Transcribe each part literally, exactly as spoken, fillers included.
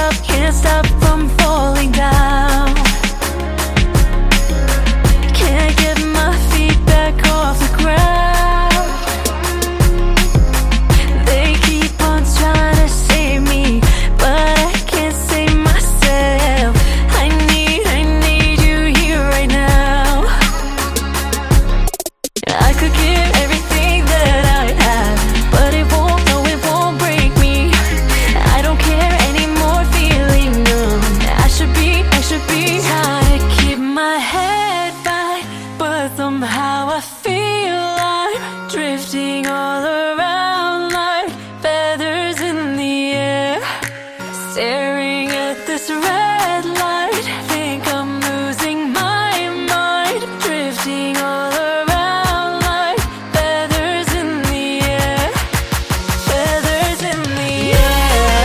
stop, can't stop from falling down. Can't get my feet back off the ground. They keep on trying to save me, but I can't save myself. I need, I need you here right now. I could give everything that I have, but it won't, no, it won't break me. I don't care anymore, feeling numb. I should be, I should be trying to keep my head back, but somehow I feel I'm drifting all around like feathers in the air. Staring at this red light, think I'm losing my mind. Drifting all around like feathers in the air. Feathers in the air.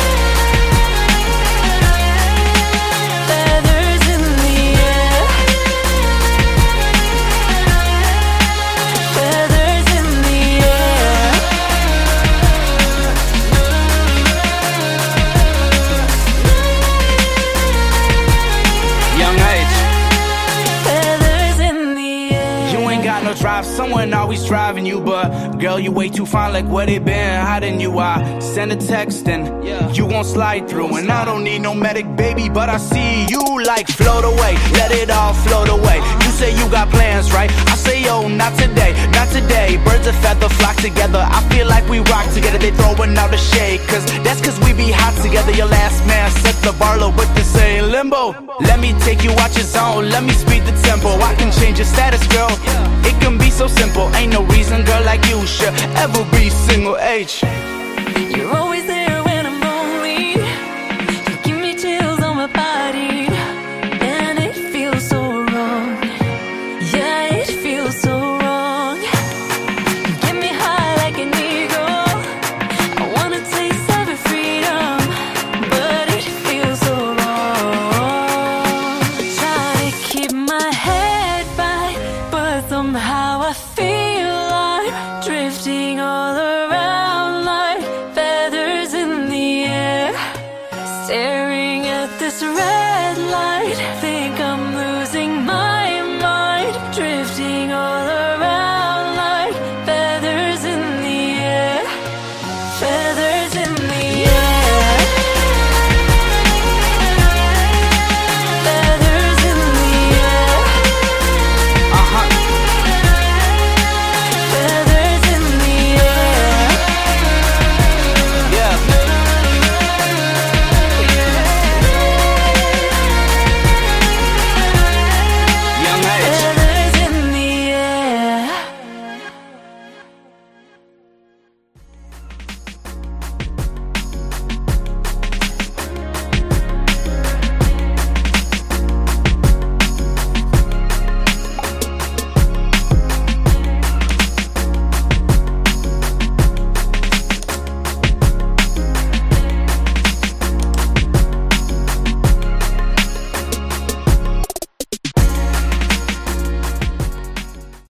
Feathers in the air. Feathers in the air. Young age, Feathers in the air. you ain't got no drive, someone always driving you. But girl, you way too fine, like where they been hiding you. I send a text and you won't slide through. And I don't need no medic, baby, but I see you like float away, let it all float away. You say you got plans, right? I say, yo, not today, not today. Birds of feather flock together, I feel like we rock together. They throwing out the shade, cause that's cause we be hot together. Your last man set the bar low with the same limbo. Let me take you out your zone, let me speed the tempo. I can change your status, girl, it can be so simple. Ain't no reason, girl, like you should ever be single age. You're always there when I'm lonely. You give me chills on my body, and it feels so wrong. Yeah, it feels so wrong. You get me high like an eagle. I wanna taste every freedom, but it feels so wrong. Try to keep my head back, but somehow I feel I'm drifting all around like feathers in the air. Staring at this red light,